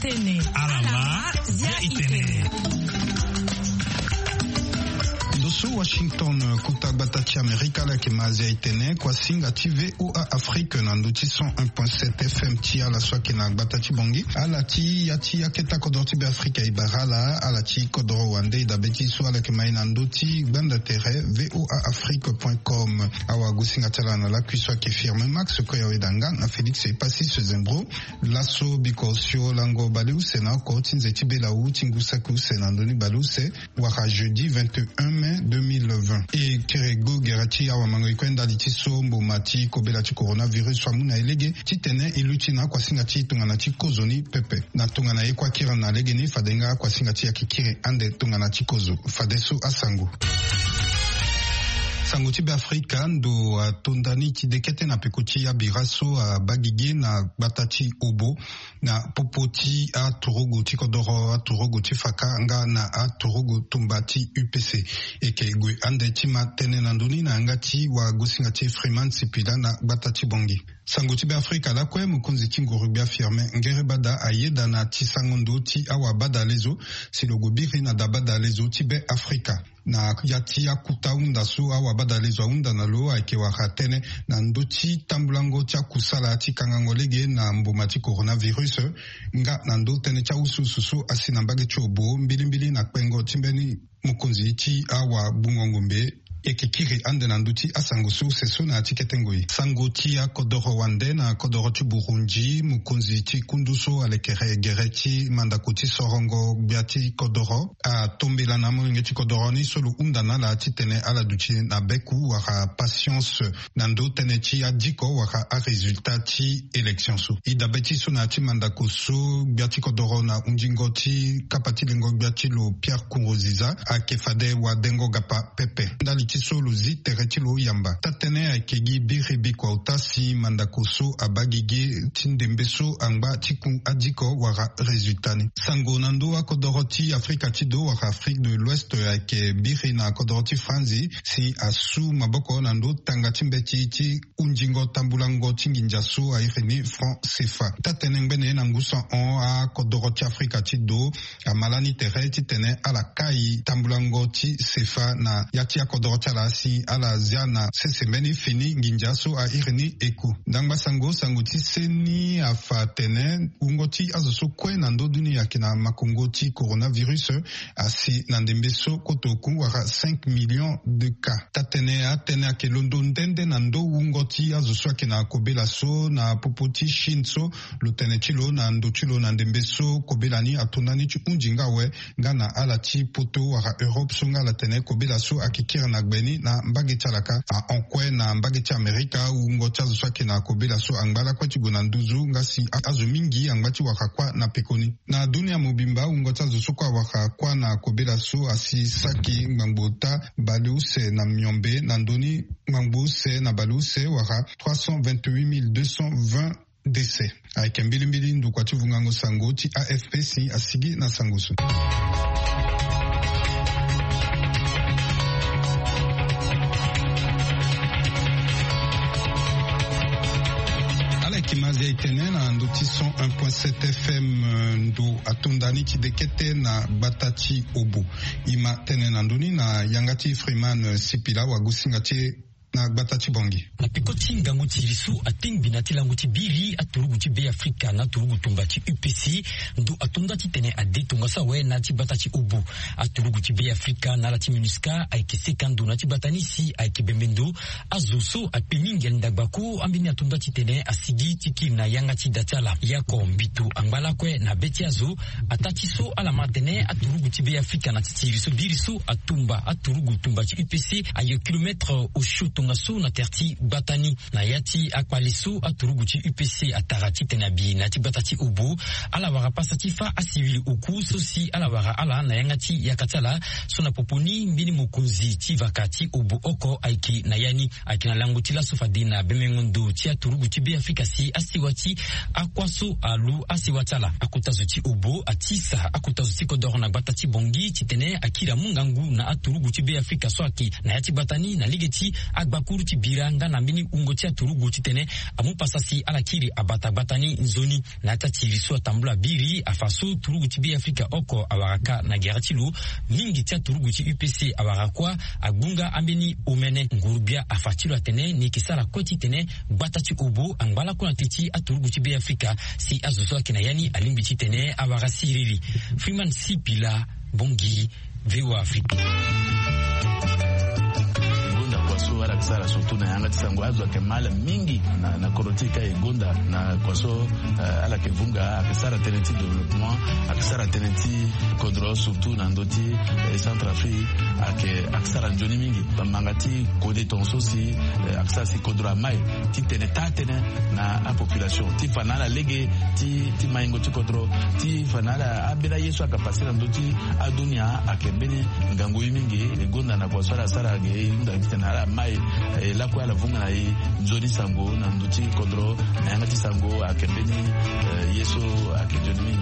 itene. Alama zia itene. Dosu Washington kuta batati Amerika la kemazia itene kwa singa TV VOA Afrique na nduti 101.7 FM tia la swake na batati bongi alati yati yaketa kodorti be Afrika ibarala alati kodoro wande idabeti swala kemai na nduti banda tere voaafrique.com awa gusinga tala na la kuiswa ke firme Max Koya Wedanga na Félix Epasi Sezembro lasso bikosio lango baluse na kotinze tibela utingusa kuse na ndoni baluse waka jeudi 21 mai 2020 et Kerego Gerati awa mango kwenda litiso mbomati kobela ti coronavirus amuna elege titene ilutina kwa singa ti tungana ti kozoni pepe na tungana ye kwa kira na legeni fadenga kwa singa ti yakikiri ande tungana ti kozo fadeso asango Sanguti be Afrika ndo tondani ti dekete na pekoti ya biraso a bagige na batati obo na popoti a turugu ti kodoro a turugu ti faka nga na a turugu tumbati UPC eke gwe ande ti matene na nduni na nga ti wa gosinga ti Freeman Sipila na batati bongi. Sanguti be Afrika la kwe mukunzi ti nguru bia firme ngere bada ayeda na ti sangondo ti awa bada lezo si logo biri na da bada lezo ti be Afrika. Na yati ya kuta unda so awa bada lezo unda na lo ake wakatene na ndoti tambulango tia kusala ati kangangolege na mbomati coronavirus nga na ndo tene tia usususu asina mbage chobo mbilimbili na kwengo timbeni mukunzi iti awa bungongombe ekikiri ande na nduti asangusu seso na atiketengoi sangoti ya kodoro wande na kodoro ti Burundi mukunzi ti kunduso alekere gereti mandakoti sorongo biati kodoro a tombela na mwenge ti kodoro ni solo undana la titene ala duti na beku waka patience na ndo tene ti adiko waka a resultat ti election so idabeti so na ti mandakoso biati kodoro na unjingo ti kapati lengo biati lo Pierre Kourouziza a kefade wa dengo gapa pepe ndali tisolo zi teretilo yamba tatene akegi biribi kwa utasi mandakoso abagige tindembeso angba tiku adiko wara resultani sango nando akodoroti Afrika tido wara Afrique de l'Ouest ake biri na akodoroti Franzi si asu maboko nando tanga timbeti ti unjingo tambulango tinginjaso aireni franc CFA tatene ngene na ngusa on akodoroti Afrika tido amalani tere titene ala kai tambulango ti CFA na yati akodoroti ala si ala ziana sesemeni fini nginjaso a irini eku ndangba sango ti seni afatene ungoti azoso kwe nando duni yakina makongoti coronavirus asi nandembeso kotoku wara 5 millions de cas tatene atene akelondo ndende nando ungoti azoso akina kobela so na popoti shinso lutene chilo na ndo chilo nandembeso kobelani atonani chi unjinga we ngana ala ti poto wara Europe songa la tene kobela so akikira na gbeni na mbagi chalaka a onkwe na mbagi cha Amerika ungo chazo swake na kobela so angbala kwa chigona nduzu ngasi azo mingi angbachi wakakwa na pekoni na dunia mobimba ungo chazo sokwa wakakwa na kobela so asi saki ngbangota baluse na myombe na ndoni ngbangose na baluse waka 328.220 décès avec mbilimbili ndu kwa chivungango sango ti AFP si asigi na sangosu. Kimazia itene na nduti 101.7 FM ndo atondani ti dekete na batati obo ima tene na nduni na yangati Freeman Sipila wa gusinga ti na batati bongi na pikoti ngangu ti risu ating binati langu ti biri aturugu ti be Afrika na aturugu tumba ti UPC ndo atonda ti tene ade tonga sawe na ti batati obu aturugu ti be Afrika na la ti MINUSCA aiki sekando na ti batanisi aiki bembendo azoso apemingel ndagbako ambini atonda ti tene asigi ti ki na yanga ti datala yako mbitu angbala kwe na beti azo atati so ala matene aturugu ti be Afrika na ti risu birisu atumba aturugu tumba ti UPC ayo kilometre au shoto ngaso na terti batani na yati akwaliso aturuguti UPC atarati tenabi na ti batati ubu ala wara pasatifa a civil uku sosi ala wara ala na yangati yakatala sona poponi mbini mukunzi ti vakati ubu oko aiki na yani akina langu ti la sofadina bemengondo ti aturuguti be Afrika si asiwati akwaso alu asiwatala akutazuti ubu atisa akutazuti kodoro na batati bongi ti tene akira mungangu na aturuguti be Afrika so aki na yati batani na ligeti bakuru tibira nga na mbini ungo tia turugu titene amu pasasi ala kiri abata batani nzoni na tatiriso tambula biri afaso turugu tibi Afrika oko awaraka na geratilu mingi tia turugu ti UPC awarakwa agunga ambini umene ngurubia afatilo atene ni kisala koti tene batati ubu angbala kuna titi aturugu tibi Afrika si azozo akina yani alimbi titene awarasiriri Freeman Sipila Bongi VOA Afrika. Wala kisara surtout na yanga tisango azwa kemala mingi na korotika egonda na kwaso ala kevunga akisara tenenti développement akisara tenenti kodro surtout na ndoti Centrafrique akisara njoni mingi bamangati kode tonso si akisara si kodro mai ti tene na a population ti fanala lege ti maingo ti kodro ti fanala abela yesu akapasira ndoti adunia akembeni ngango mingi egonda na kwaso ala sara ge ndakitena mai la kwa la vunga na nzoni sango na nduti kodro na yanga ti sango akembeni yeso akejoni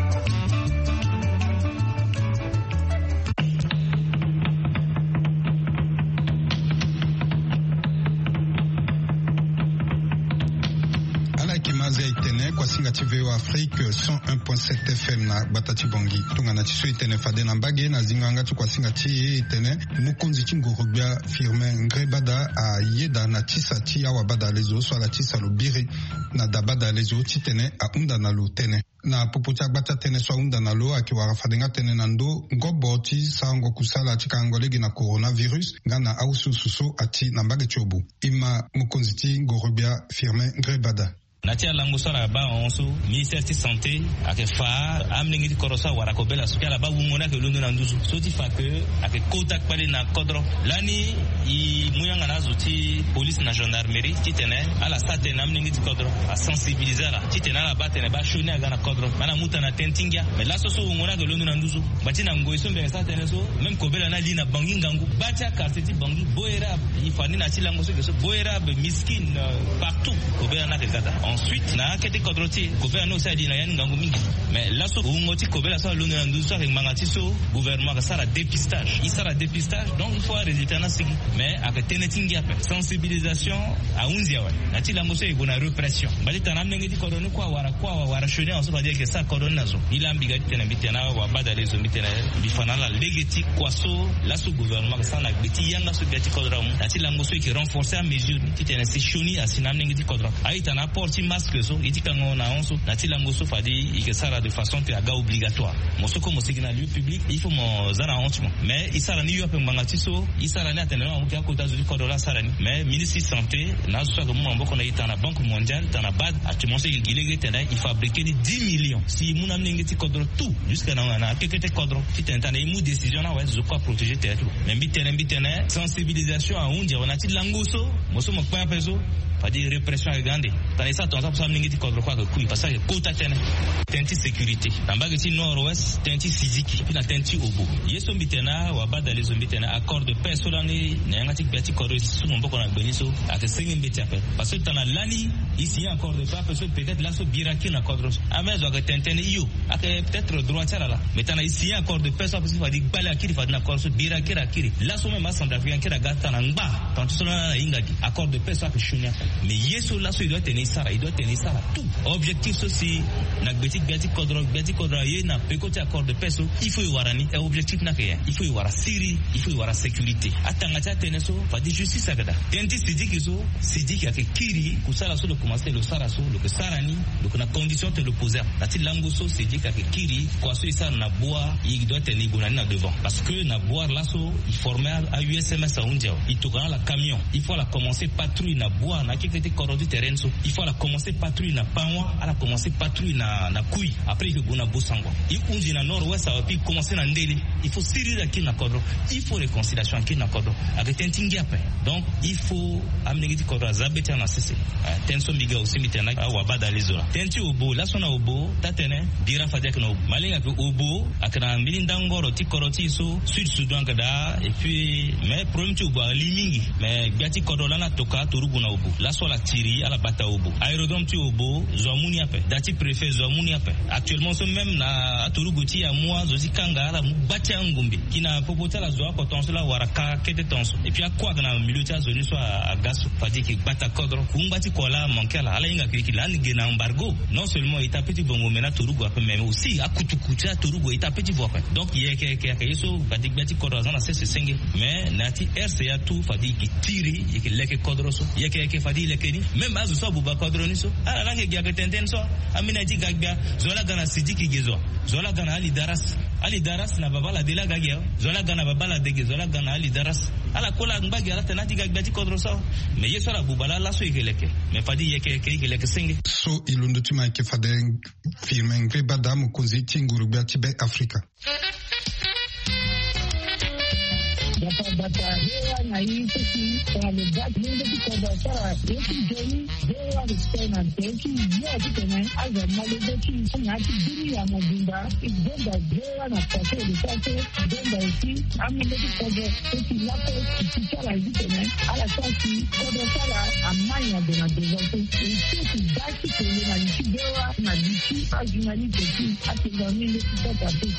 kimaze itene kwa singa TV wa Afrique 101.7 FM na batati bongi tunga na tiso itene fade na mbage na zinganga tu kwa singa ti itene mukunzi chingurubia firme ngrebada a yeda na tisa ti awa bada lezo so la tisa lubiri na dabada lezo titene a unda na lu tene na pupucha bata tene so unda na lu akiwara fadenga tene nando ngobo ti sango kusala tika angolegi na coronavirus ngana ausu suso ati na mbage chobu ima mukunzi chingurubia firme ngrebada natia lango sala ba onso ministère de santé ake fa amningi korosa wara ko bela sukala ba wumona ke londo na nduzu soti fa ke ake contact pale na kodro lani i muyanga na zuti police na gendarmerie titene ala sate na amningi kodro a sensibiliser la titene ala batene ba shoni aga na kodro mana muta na tentinga mais la soso wumona ke londo na nduzu batina ngoiso mbe sate so même ko bela na lina bangi ngangu bacha quartier ti bangi boera i fani na tilango so boera be miskin partout ko bela na ke gada. Ensuite, na kete kodroti, gouvernement aussi a dit na yani ngangu mingi. Mais là, so ngoti kobela sa lonu na nduso avec mangati so gouvernement ka sala dépistage. Il sala dépistage, donc il faut résultat na sigi. Mais avec tenetingi ape sensibilisation a unzia wa. Na ti lango so ego na répression. Bali tanamne ngiti kodoni kwa wara shoni on so ba dire que ça kodoni nazo. Il ambiga tena bitena wa bada les bitena bifana la legeti kwaso la so gouvernement ka sala biti yanga so biti kodram. Na ti lango so qui renforcer à mesure ti tena se shoni asinamne ngiti kodram. Aita na porti masque so itikanga na onso na tilango so fadi ikesara de façon te aga obligatoire mosoko mosigina lieu public il faut mo zana onto mais isara ni yope mbangati so isara ni atenema mo kia kota zuli kodola sara ni mais ministre santé na so ko mo mboko na itana banque mondiale tana bad atumonse gilege tena il fabriquer 10 millions si muna mnengeti kodro tout jusqu'à na kekete kodro titentana imu décision na wa zo quoi protéger terre mais bitene sensibilisation a unja on a tilango so moso mo kwa peso fadi répression grande tana sa tonsa pour mnengeti kodro kwa ku parce que kota tena tenti sécurité tambage ti nord-ouest tenti physique puis na tenti obo yeso bitena wa bada les bitena accord de paix solani na ngati beti kodro su mboko na beniso ate sengi mbeti ape parce que tana lani ici accord de paix peut-être là so biraki na kodro amezo ga tentene iyo ake peut-être droit là mais tana ici accord de paix parce que fadi bala akiri fadi na kodro biraki rakiri là so même centre africain kira gata na ngba tant sona ingadi accord de paix ça que chunia mais yeso là so il doit tenir ça tout objectif ceci na beti kodro ye na pekoti accord de paix il faut y warani et objectif na ke il faut y wara siri il faut y wara sécurité atanga cha teneso fadi justice agada tenti sidiki ake kiri kusala so le commencer le sara so le sarani donc na condition te le poser la ti lango so sidiki ake kiri kwa so isa na bois il doit tenir gonani na devant parce que na bois là so il formait à USMS à undia il toka la camion il faut la commencer patrouille na bois na kikete korodi terrain so il faut la commencer patrouille na panwa ala commencer patrouille na kui après que gona bosango il unji na nord-ouest ça va puis commencer na ndeli il faut sirir à qui na kodro il faut réconciliation à qui na kodro avec tentingi après donc il faut amener qui kodro zabeti na cessé tenso so miga aussi mitena wa bada lezola tenti obo la sona obo tatene dira fadia no malinga ko obo akana milinda ngoro ti koroti so sud sudan kada et puis mais problème tu obo limingi mais gati kodola na toka torugu na obo la so la tiri ala bata obo aérodrome tu obo zomuni ape dati préfet zomuni ape actuellement so même na torugu ti ya moi zozi kanga ala bati ngumbi kina popota la zo ko tonso la waraka kete tonso et puis akwa na milieu ta zoni so a gaso fadi ki bata kodro kumbati kola mankela ala inga ki la nge na embargo non seulement ita petit bongo mena torugu ape mais aussi akutukucha torugu ita petit bo ape donc yeke yeso fadi bati kodro na se senge mais nati RCA tout fadi ki tiri yeke leke kodro so yeke fadi leke ni même azu so buba kodro ni so ala lange gya tenten so amina ti gagba zola gana sidiki gezo zola gana ali daras na babala de la gagya zola gana babala de zola gana ali daras ala kola mbagi ala tenati gagba ti kodro so mais yeso la bubala la so ikeleke mais fadi yeke ikeleke senge so ilundo tima ke fade firme ngre badam kunzi tinguru bati be Afrika Bata hewa na hii kwa lebati nende kikoda sara yeki joni hewa ristena teki yote tena aza malebeti ngati dini ya mobimba igenda hewa na pase de pase denda isi amileti kodo teki lapo kichara yitene ala sasi kodo sara amanya de na devote teki daki kwenye na nchi hewa na nchi ajunali teki atingamile kikoda teki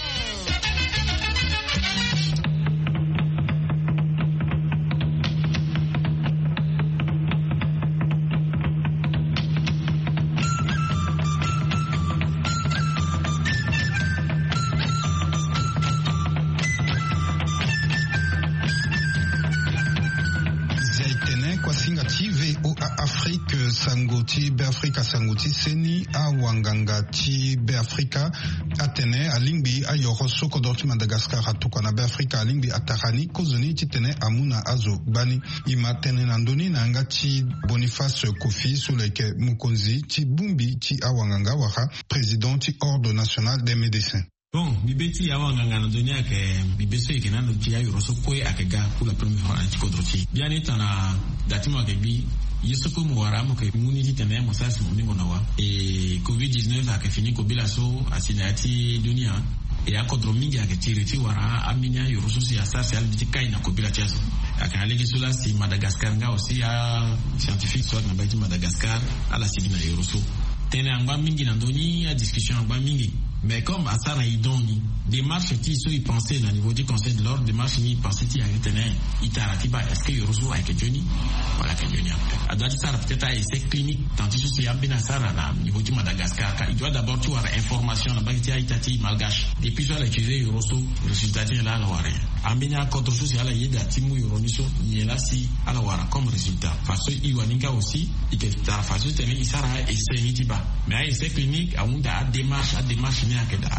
Sangoti Beafrika Sangoti Seni a Wanganga ti Beafrika Atene Alingbi a Yoroso Kodorti Madagascar Atukana Beafrika Alingbi Atarani Kozoni Titene Amuna Azo Bani Imatene Nandoni Nanga ti Boniface Kofi Souleke Mukonzi ti Bumbi ti a Wanganga Waha président ti Ordre National des Médecins. Bon, bibeti ya wanganga na dunia ke bibeso ikena no kia yoroso kwe akega pour la première fois antikodroti. Bien etana datimo kebi yesoko muwara mo ke muni ditene mo sasi mo ningo nawa. E COVID-19 akafini kobila so asinati dunia e akodro mingi aketiri wara aminya yoroso si asasi aliti kaina kobila chazo. Akanalegi sula si Madagascar nga aussi a scientifique soit na baiti Madagascar ala sidina yoroso. Tene angba mingi na doni a discussion angba mingi. Mais comme Asara Idoni, démarche qui sont y pensaient au niveau du conseil de l'ordre, démarche ni pensaient y arriver Itaratiba, est-ce que Yoroso a été Johnny? Voilà que Johnny a fait. À droite, ça peut-être à essai clinique, tant que c'est un bien Asara au niveau du Madagascar, il doit d'abord tout avoir information, là-bas, il y a Itati, malgache. Et puis, je vais l'accuser Yoroso, le résultat est là, alors, rien. Ambina contre chose, il y a la yéda, Timu Yoroniso, il est là, si, alors, comme résultat. Parce que Iwaninka aussi, il était à la phase de il s'arrête et c'est Nitiba. Mais à essai clinique, à démarche, de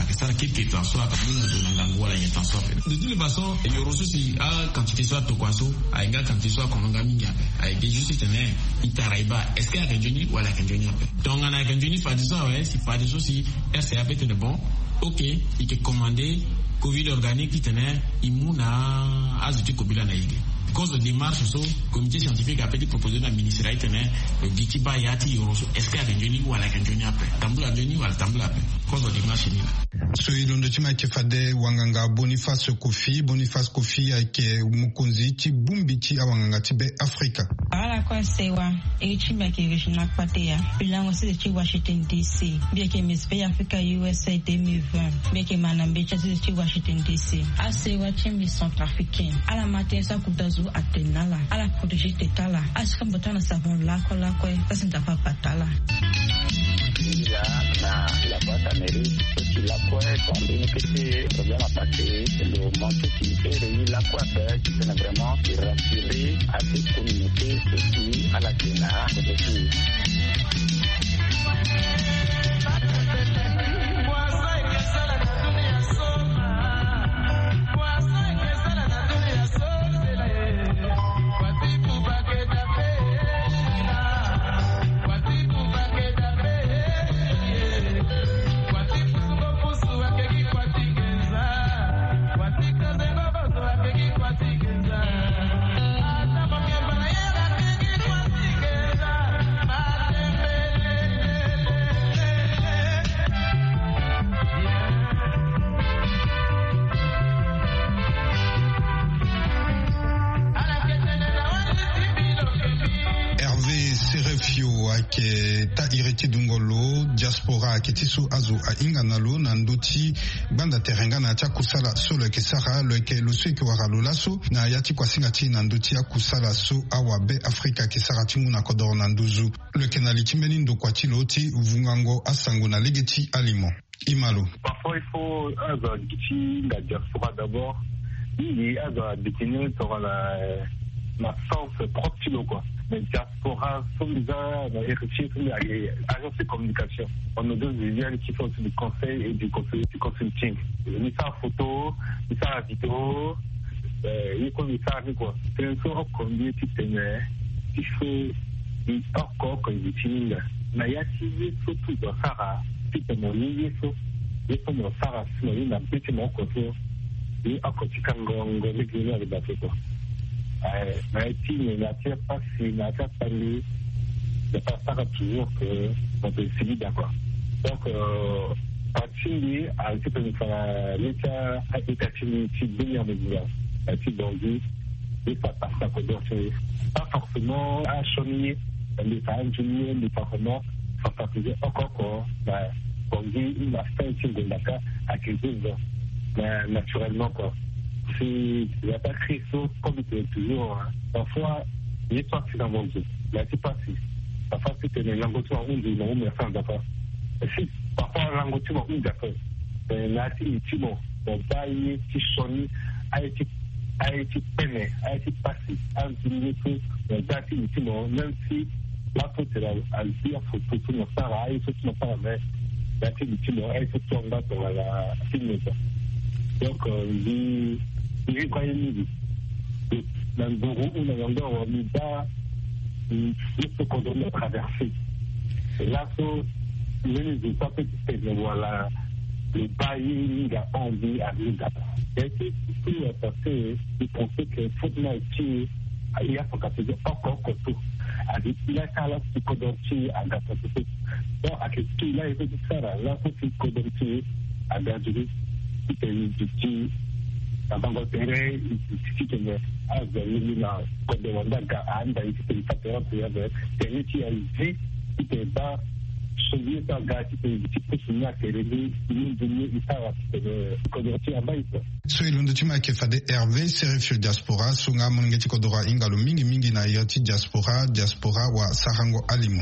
toute façon, il y aura aussi quand tu soit Tokwaso, à Enga quand tu soit Konongaminga, avec des justes tenants, Itaraiba, est-ce qu'il y a un Johnny ou à la Kenjoni après? Donc, on a un Johnny, pas de ça, ouais, si pas de ça, si RCA peut être bon, ok, il peut commander Covid organique qui tenait, Imuna, Azuti Kobila Naïge. Cause de démarche, so, comité scientifique a peut-être proposé dans le ministère, le Gikiba Yati, est-ce qu'il y a un Johnny ou à la Kenjoni après? Tambula Johnny ou à la Tambula après? Cause de démarche, so ilondo tima ke fade wanganga Boniface Kofi ake Mukonzi ti Bumbi ti awanganga ti be Afrika ala kwa sewa e chimba ke regional patea bilango se ti Washington DC bien ke Miss Bay Africa USA 2020 bien ke manambe ti Washington DC asewa chimbi centrafricain ala matin sa kudazu atenala ala protéger tetala aska mbotana savon la ko pasinta pa patala la boîte amérique qui la quoi combine que c'est problème à passer le manque qui est la quoi faire qui est vraiment rassurer à cette communauté aussi à la Kenya ake ta ireti dungolo diaspora ketisu azu a inganalo na ndoti banda terenga na tia kusala so le kesara le ke lo so ke wara lolaso na yati kwa singati na ndoti ya kusala so awabe Afrika kesara timu na kodoro na nduzu le kenali timeni ndo kwa tiloti vungango asango na legeti alimo Imalo. Parfois, il faut la diaspora d'abord. Il y a définir sur la sens propre, quoi. Mais diaspora, sont déjà héritiers de l'agence de communication. On a deux visuels qui font du conseil et du consulting. Il y a photo, il y a vidéo, il y a quoi. C'est un peu comme il faut encore qu'on utilise. Mais il y a surtout dans Sarah. Yeso mo sara sino ina biti mo koso ni akotika ngongo legini ya bateko na etini na tia pasi na tia pali de pas toujours que on peut essayer d'accord donc parti à un petit peu l'état étatini qui bien de dire qui donc et ça passe à côté pas forcément à chonier les ingénieurs les partenaires ça faisait encore on dit une aspect de Dakar à quelque chose naturellement quoi. C'est la batterie sauf comme toujours parfois il est parti dans mon jeu là c'est pas si parfois c'est une langue où on dit non mais ça d'accord si parfois langue où on d'accord là c'est bon on va y qui sonne a été peine a été passé un minute on va c'est bon même si la faute est à le dire faut tout le faire il faut tout le faire mais la télévision est surtout dans la signature. Donc, il est quand même dans le bureau où on a mis là, il faut qu'on doit traverser. Et là, les pas petits, voilà, le bail, il a envie à l'île. Et c'est tout parce que il pensait que faut que il y a son capitaine encore tout. Il y a ça là qui condamné à la société. Donc, à ce qu'il a été dit ça là, c'est condamné à la durée. C'est une petite, dans le terrain, il suffit de avoir la condamnation à un pays qui est pas très bien. C'est lui qui a dit, qui est bas. So ilundo tima ke fade Hervé serifio diaspora sunga mungeti kodora ingalo mingi na yati diaspora wa Sarango Alimo.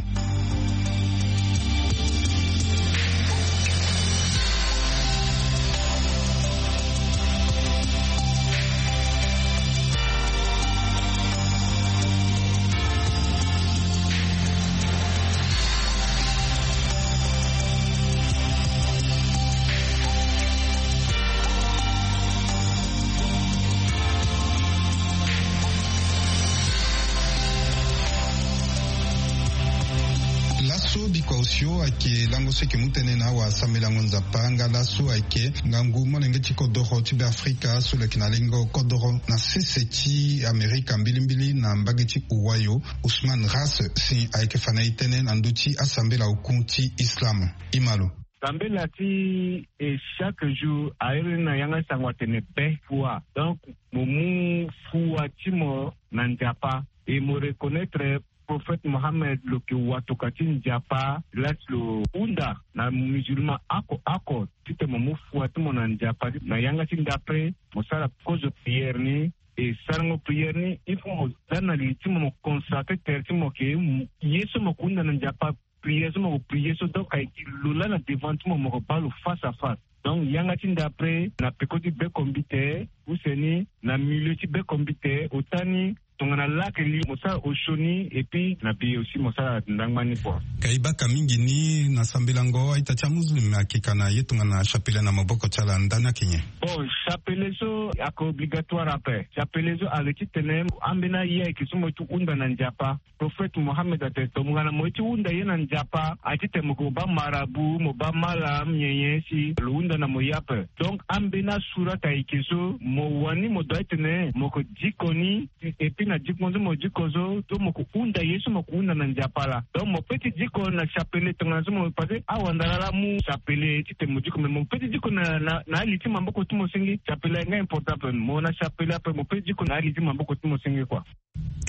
Ake lango seke mutene na wa samelango nzapanga laso ake ngangu monengeti kodoro tibe Afrika sule kinalengo kodoro na seseti Amerika mbilimbili na mbageti uwayo Usman Ras si ake fana itene na nduti asambela ukunti Islam Imalo. Sambela ti et chaque jour aérena yanga sangwatene pe fois donc mumu fois timo nanjapa et me reconnaître prophète Mohammed lo ke watokati njapa laslo unda na musulman ako tite mo fuatu mona njapa na yanga sindapre mosala cause prière ni et sarango prière ni il faut mo dana litimo mo consacrer tertimo ke yeso mo kunda na njapa prière mo prière so donc ay lola na devant mo parle face à face. Donc yanga sindapre na pekoti be kombite useni na milieu ti be kombite otani tongana lakeli mosa oshoni et puis na bi aussi mosa ndangmani po kaiba kamingi ni na sambelango aitacha muslim akikana yetungana chapelle na maboko chala ndana kenye bon chapelle so ako obligatoire après chapelle so aleki tenem ambena ye kisumo tu unda na njapa prophète Mohammed ateto mungana moiti unda ye na njapa atite mko ba marabu mo ba mala mnyenyeshi lunda na moyape donc ambena sura taikiso mo wani mo doitene moko dikoni et puis na dikozo mo dikozo to moko unda yesu moko unda na njapala donc mo petit diko na chapelle tonga mo pase awandala mu chapelle tite mo diko mo petit diko na aliti mamboko tumo singi chapelle nga important pe mo na chapelle pe mo petit diko na aliti mamboko tumo singi quoi.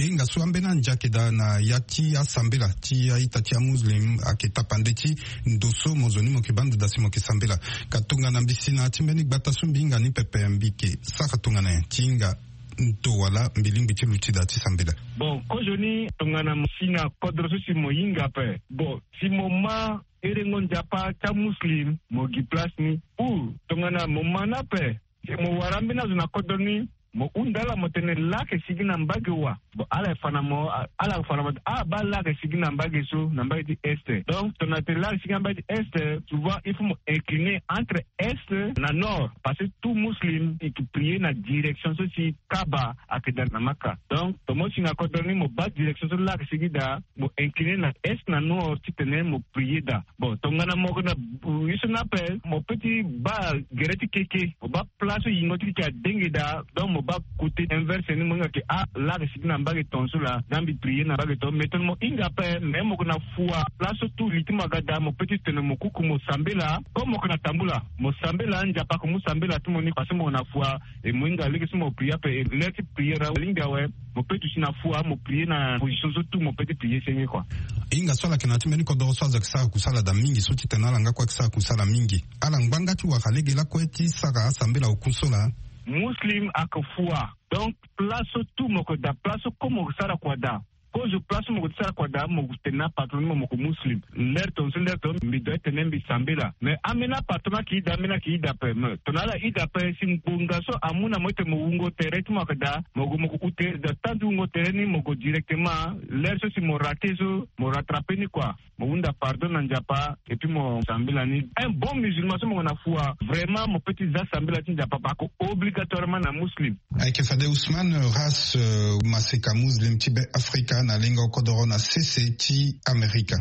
inga suambena njakeda na yati asambela ti itati muslim aketa pandeti ndoso mozoni mokibanda dasi mokisambela katunga na bisina timbeni gbata sumbinga ni pepe mbike saka tunga na tinga nto wala mbilingi chilutida tisambela. Bon, kojoni tunga na musina kodroso si moyinga pe. Bon, si moma erengon japa cha muslim mogi plasni ou tunga na momana pe. Mo warambi na zuna kodoni mo undala mo tene lake sigina mbage wa bo ala fana mo ba lake sigina mbage so na mbage di est. Donc ton te lake sigina mbage di est, tu vois il faut mo incliner entre est na nord parce que tout muslim il qui prier na direction so si Kaaba akeda na Maka. Donc to mo singa ko doni mo ba direction so lake sigida mo incliner na est na nord ti tene mo prier da. Bon to ngana mo na yiso na pe mo petit ba gereti keke mo ba place yingoti ki a dengeda donc mo ba côté inverse ni monga ke la resigna mbage tonso la dambi prier na mbage to meton mo inga pe même ko na fua place tout litima gada mo petit tene mo kuku mo sambela comme ko na tambula mo sambela nja pa ko mo sambela tout moni parce mo na fua et mo inga leki mo prier pe leti prier ra linga we mo petit sina fua mo prier na position so tout mo petit prier senye quoi inga sola ke na timeni ko do so za kisa kusala da mingi so titena langa kwa kisa kusala mingi ala ngbanga tu wa kalegela kweti saka sambela ukusola muslim akafua donc place tout moko da place comme sara kwada ko je place moko sara kwada moko tena patron moko muslim lerton mi doit tener bi sambela mais amena patron ki da pe tonala ida pe simbunga so amuna moite mungo terret moko da moko ute de tandu ngo tereni moko directement lerso si mo ratezo mo rattraper ni quoi Mounda pardon n'anjapa et puis mon sambela ni un bon musulman so mon afua vraiment mon petit sambela n'anjapa pas obligatoirement na muslim aike fade Ousmane race maseka muslim tibe africa na linga kodoro na CCT America.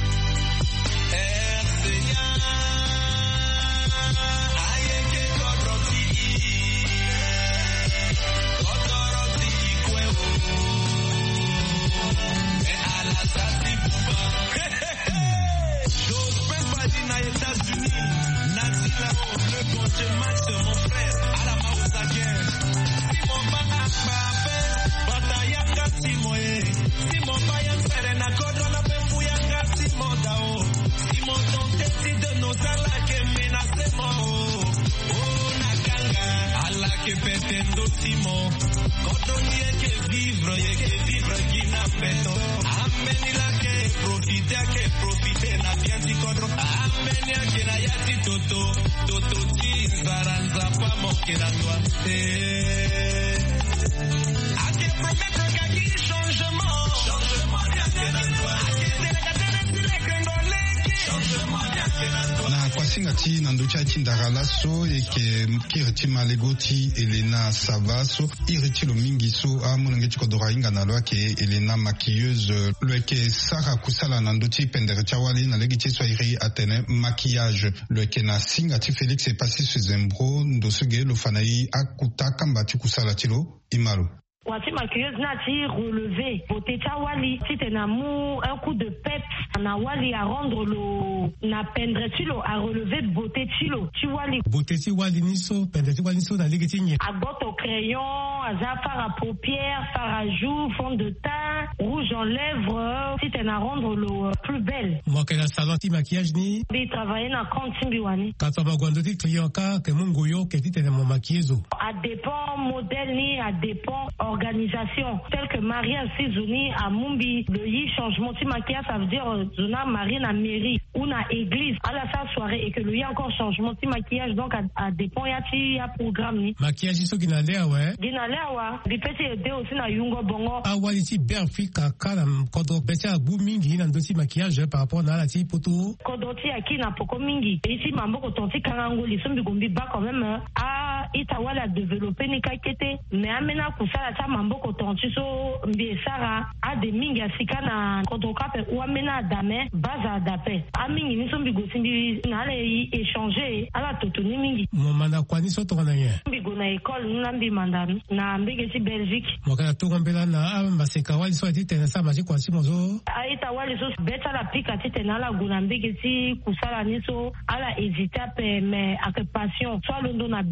Singati nandocha tindagala so eke kirti malegoti Elena Savaso iriti lo mingi so amunenge chikodora inga na loake Elena maquilleuse loake Sarah kusala nandoti pendere chawali na legiti so iri atene maquillage loake na Singati Félix est passé sur Zembro ndosege lo fanai akuta kambati kusala tilo imalo. Wati maquilleuse na ti relevé beauté chawali ti tenamu un coup de pep na wali à rendre lo na pendre tilo à relever beauté tilo ti wali beauté ti wali niso pendre ti wali niso na ligiti nye à gote au crayon à fard à paupières fard à joues fond de teint rouge en lèvres ti tena rendre lo plus belle moi que la salon ti maquillage ni bi travailler na compte biwani quand on va gwando ti client ka que mungo yo que ti tena mo maquilleuse à dépend modèle ni à dépend organisation telle que Maria Sizoni à Mumbi le yi changement ti maquillage ça veut dire zona Marie na mairie ou na église à la sa soirée et que le y a encore changement ti maquillage donc à dépend ya programme ni maquillage so gina lea ouais gina lea wa di peti de aussi na yungo bongo a wali ti berfika kala kodo peti a bu mingi na ndoti maquillage par rapport na la ti poto kodo ti aki na poko mingi ici mambo ko tonti kangango li sombi gombi ba quand même a itawala développer ni kakete mais amena kusala ta mambo ko tonti so mbi sara a de mingi asika na kodo kape ou amena dame baza dape amingi ni sombi go simbi na le échanger ala totoni mingi mo manda kwani so to na ye mbi go na école na mbi mandani na mbege ti Belgique mo kana to ngombela na maseka wali so ti tena sa maji kwasi mozo aita wali so beta la pika ti tena la go na mbege ti kusala ni so ala hésiter pe mais avec passion soit londo na beti mo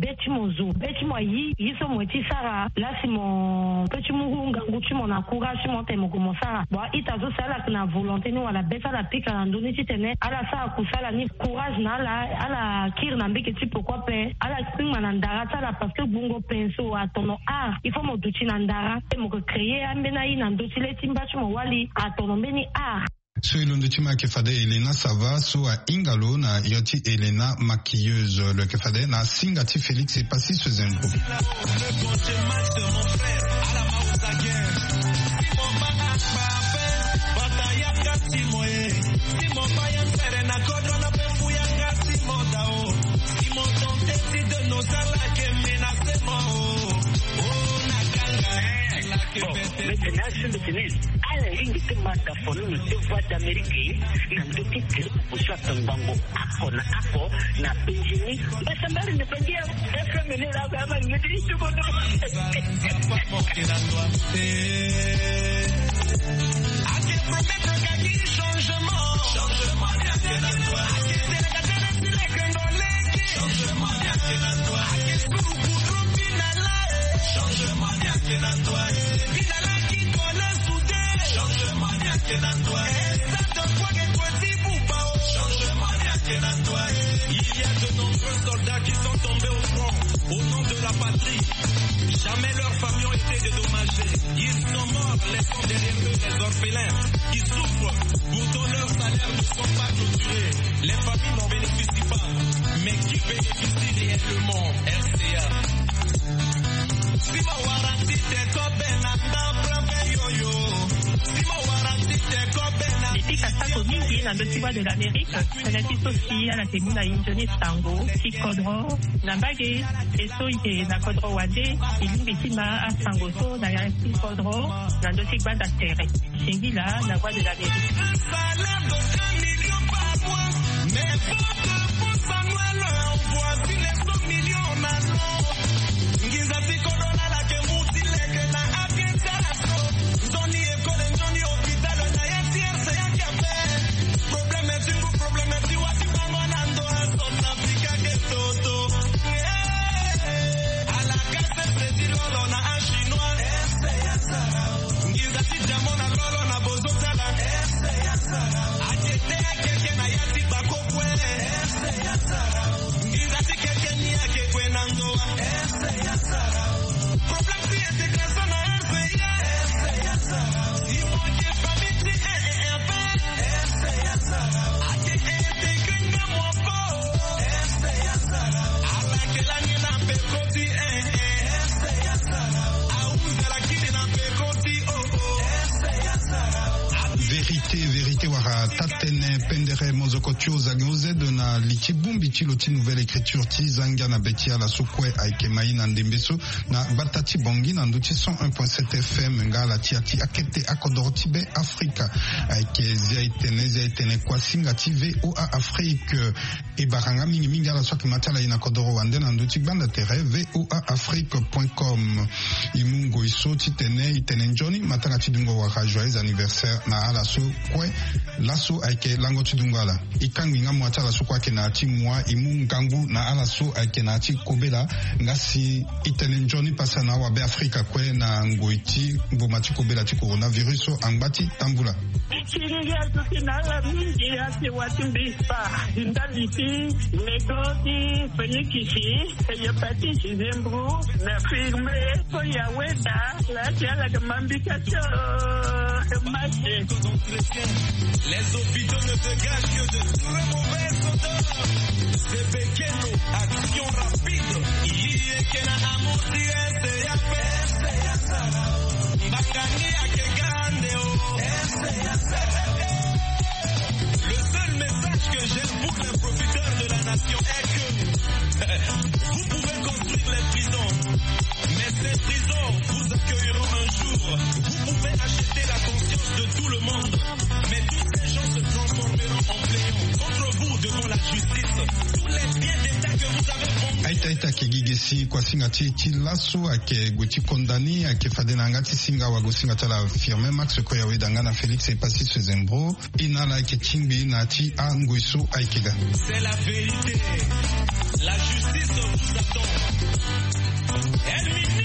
mozo beti moi yiso moti sara là si mon petit muhunga ngutu mon encourage mon temo comme ça bon itazo sala na volonté ni wala besa la pika na ndoni titene ala sa kusala ni courage na ala kir na mbeke ti pourquoi pe ala singa na ndara sala parce que bungo penso atono il faut mo duti na ndara mo créer ambena ina ndoti le timba tu mo wali atono mbeni So ilondo chima kefade Elena Sava so a Ingalo na yoti Elena maquilleuse le kefade na Singati Félix et Passi ce zengro. Maintenant, je me tenais à la ligne de Matafono, le devoir d'Amérique, n'a pas été pour soit un bango, ako, n'a pas gêné. Mais ça m'a ne pas dire, est-ce que mener la gamme, me dit, je veux Il y a de nombreux soldats qui sont tombés au front au nom de la patrie. Jamais leurs familles ont été dédommagées. Ils sont morts, laissant derrière eux les orphelins qui souffrent. Pourtant leurs salaires ne sont pas clôturés. Les familles n'en bénéficient pas. Mais qui bénéficie réellement? RCA. Sima waranti te kobena ndabra yoyo. Sima waranti te kobena. Les Kasako mingi na dotiwa de l'Amérique, Sanati Sophie, la Temuna Injoni Tango, Kikodro, Nambage, Eso Ike na Kodro Wade, Ilimbitima a Sangoso, na Yansi Kodro, na Dotikwa d'Astere. Shingila, la voix de l'Amérique. Salaire de 1 million par mois, mais votre pouce annuel, voici les 100 millions maintenant. Ngizati Kodona la Kemuti leke na Abientaraso, Zoni Ekole Njoni Hospital na YTRC Yakiape. Problème est une problème est une wati bangonando a South Africa Getoto. A la casa Fredi Lolo na a chinois. Ngizati Jamona Lolo na Bozotala. Ajete Keke na Yati Bakokwe. Ngizati Keke ni Akekwe Nangoa. Problème si intégration na RCA. Si moi j'ai pas miti Ake intégré nga moi faux. Avec la ni na pekoti Aouza la kini na pekoti Vérité wara tatene pendere mozokotio zagoze de na lichibumbi chiloti nouvelle écriture ti zanga na betia la sokwe aike mai na ndembeso na batati bongi na nduti 101.7 FM nga la tiati akete akodorti be Afrika aike zia itene kwa singa TV OA Afrique e baranga mingi la soki matala ina kodoro wande na nduti banda tere voaafrique.com imungo iso itene njoni matala tidungo waka joyeux anniversaire na ala so kwe laso aike lango tidungala ikangi nga mwata la so kwa ke na ti mwa imu ngangu na ala so aike na ti kobela ngasi itene njoni pasa na wa be Afrika kwe na ngoiti ngoma ti kobela ti coronavirus angbati tambula Chiringa tukinala mingi ati watimbisa indaliti negoti fenikisi eyapati chizembru na firme koya weda la tiala kamambika cho mache. Les hôpitaux ne dégagent que de très mauvaises odeurs. C'est Bekeno, action rapide. Iekena amuti Mbakani akegande Le seul message que j'ai pour les profiteurs de la nation est que vous pouvez construire les prisons, mais ces prisons vous accueilleront un jour. Vous pouvez acheter la conscience de tout le monde. Mais tous ces gens se transformeront en plaignants contre vous devant la justice. Tous les biens d'État que vous avez vendus. Aita kigigesi kwa singa ti laso ake guti kondani ake fadena ngati singa wa gosinga tala firme Max ko yawe dangana Felix et Passis Zembro inala ke chimbi nati angoiso aikega. C'est la vérité. La justice vous attend. Elle